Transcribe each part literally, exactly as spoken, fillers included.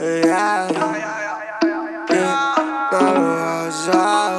yeah. Yeah, no lo vas a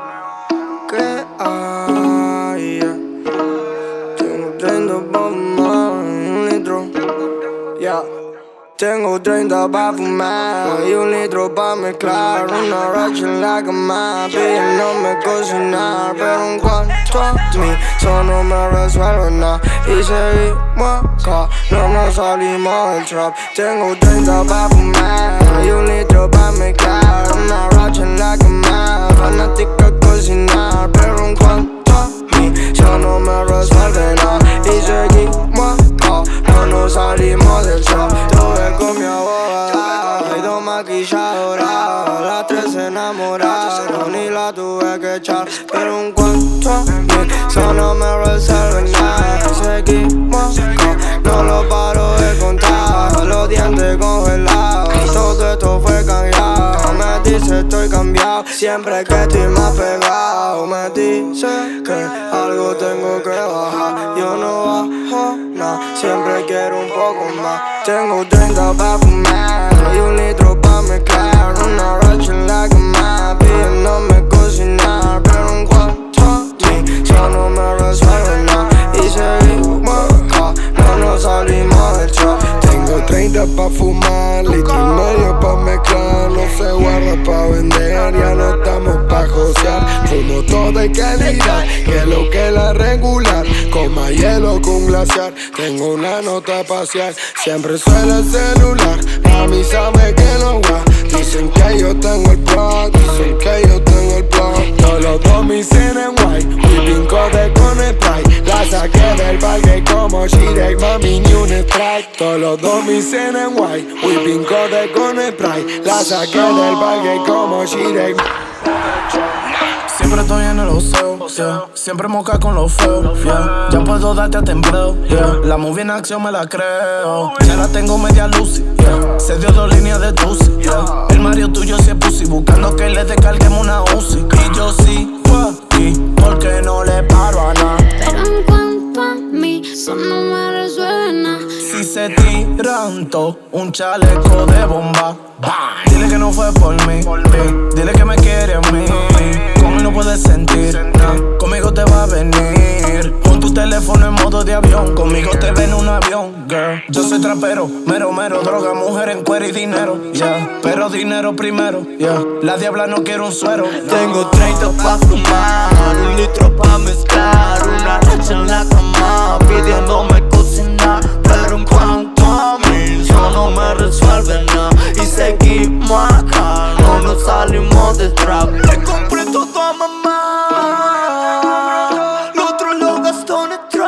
creer. Tengo treinta pa' fumar y un litro, yeah. Tengo treinta pa' fumar y un litro pa' mezclar. Una racha en la cama pidiéndome cocinar, pero en cuanto a mí, eso no me resuelve nada. Y seguimos acá, no nos salimos del trap. Tengo treinta pa' fumar y un litro pa' mezclar. Una racha en la cama, fanática cocinar, pero en cuanto a mí, eso no me resuelve nada. Y seguimos acá, no nos salimos del trap. Con mi abogada y dos maquilladoras, las tres se enamoraron y la tuve que echar. Pero en cuanto a mí, eso no me resuelve nada. Seguimos acá, no lo paro de contar. Los dientes congelados, todo esto fue cambiado. Me dice estoy cambiado, siempre que estoy más pegado. Me dice que algo tengo que bajar. Yo no bajo nada, siempre quiero un poco más. Tengo treinta pa' fumar y un litro pa' mezclar. Una racha en la cama pidiéndome cocinar, pero en cuanto a mí, eso no me resuelve nada. Y seguimos acá, no nos salimos del trap. Tengo treinta pa' fumar, litro y medio pa' mezclar. No se guarda pa' vender, ya no estamos pa' josear. Fumo todo de calidad, que es lo que es la regular. Con más hielo que un glaciar, tengo una nota espacial. Siempre suena el celular, mami sabe que no va. Dicen que yo tengo el plug, dicen que yo tengo el plug. Todos los dos me hicieron guay, whipping code con el Sprite. La saqué del parque como Shirek, mami ni un strike. Todos los dos me hicieron guay, whipping code con el Sprite. La saqué del parque como Shirek. Siempre estoy en el oseo, yeah. Siempre moca con los feos, yeah. Ya puedo darte hasta empleo, yeah. La movie en acción me la creo. Ya la tengo media lucy, yeah. Se dio dos líneas de tusi, yeah. El Mario tuyo sí es pussy, buscando que le descarguemos una Uzi. Y yo sí, aquí, porque no le paro a nada. Pero en cuanto a mí, eso no me resuelve nada. Si se tiran todo, un chaleco de bomba, bah. Dile que no fue por mí, eh. Dile que me quiere a mí. No puedes sentir, no. Conmigo te va a venir. Pon tu teléfono en modo de avión. Conmigo te ven un avión, girl. Yo soy trapero, mero, mero. Droga, mujer en cuero y dinero, yeah. Pero dinero primero, yeah. La diabla no quiere un suero, no. Tengo treinta pa' fumar, un litro pa' mezclar. Una racha en la cama pidiéndome cocinar, pero en cuanto a mí, eso no me resuelve nada. Y seguimos acá, no nos salimos del trap. Le compré todo a mamá, lo otro lo gastó en el trap.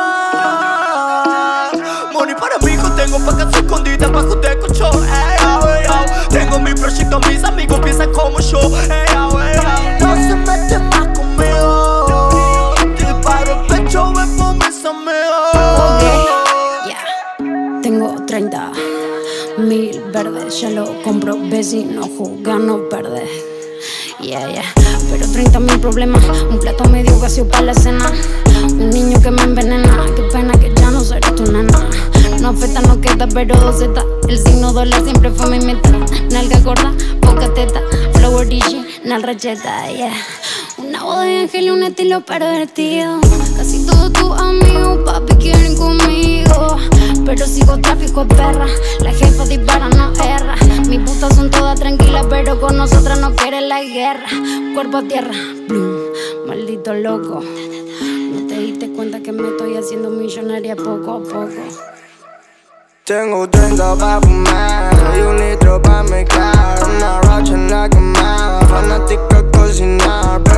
Money para mi hijo, tengo pa' casa escondida bajo de colchón. Ey, oh, ey, oh. Tengo mi proyecto, mis amigos piensan como yo. Ey, oh, ey, oh. No se mete más conmigo, te paro el pecho, ven por mis amigos. Okay, yeah. Tengo treinta mil verdes, ya lo compro, vecino, jugar no perder. Yeah, yeah. Pero treinta mil problemas, un plato medio vacío para la cena, un niño que me envenena, qué pena que ya no seré tu nena. No afecta, no queda, pero dos Z. El signo dólar siempre fue mi meta. Nalga gorda, poca teta, flow original, racheta, yeah. Una voz de ángel y un estilo pervertido. Casi todos tus amigos, papi, quieren conmigo, pero sigo tráfico de perra. La jefa dispara, no erra. Mis putas son todas tranquilas, pero con nosotras no quieren la guerra. Cuerpo a tierra, bloom, maldito loco. No te diste cuenta que me estoy haciendo millonaria poco a poco. Tengo treinta pa' fumar y un litro pa' mezclar. Una racha en la cama, fanática cocinar.